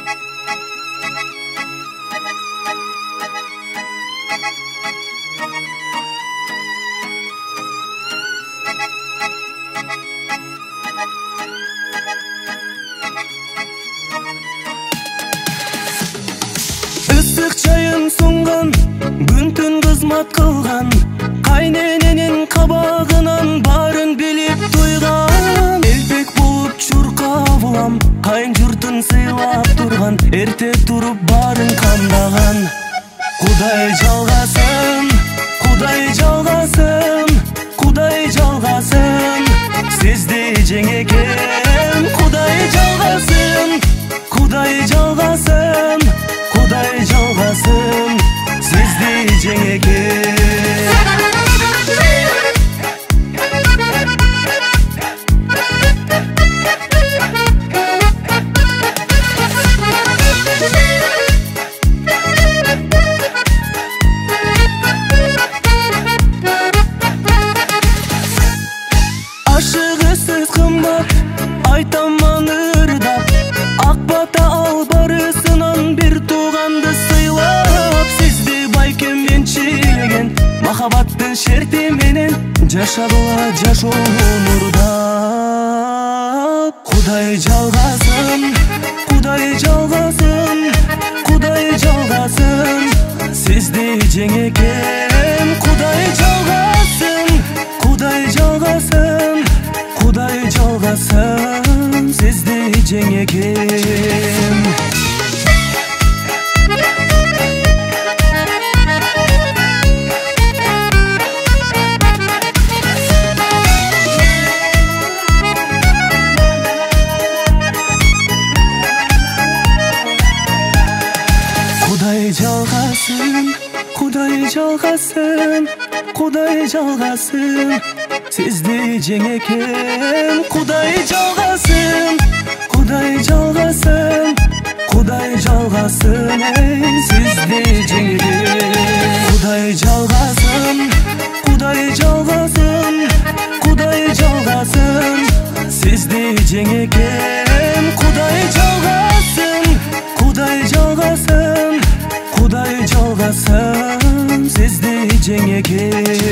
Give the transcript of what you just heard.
Ысык чайын сунган, күн-түн кызмат кылган, кайнененин кабагынан барын билип туйган. Элбек болуп чуркап улам, кайын журтун сыйлап турган, эрте туруп барын кандаган. Кудай жалгасын, Кудай жалгасын, Кудай жалгасын, сизди жеңекем. Кудай жалгасын, Кудай жалгасын, Кудай жалгасын, сизди жеңекем. Ашыгысыз кымбат, айтаман ырдап, ак бата ал барысынан бир тууганды сыйлап. Сизди байкем энчилеген, махабаттын шерти менен жашадыла жашоону нурдап. Кудай жалгасын, Кудай жалгасын, Кудай жалгасын, сизди жеңекем. Кудай жалгасын, Кудай жалгасын, Кудай жалгасын, сизди жеңекем. Кудай жалгасын, Кудай жалгасын, Кудай жалгасын, сизди жеңекем. Кудай жалгасын, Кудай жалгасын, Кудай жалгасын, сизди жеңекем. Кудай жалгасын, Кудай жалгасын, Кудай жалгасын, сизди жеңекем. Кудай жалгасын, Кудай жалгасын, Кудай жалгасын, сизди жеңекем.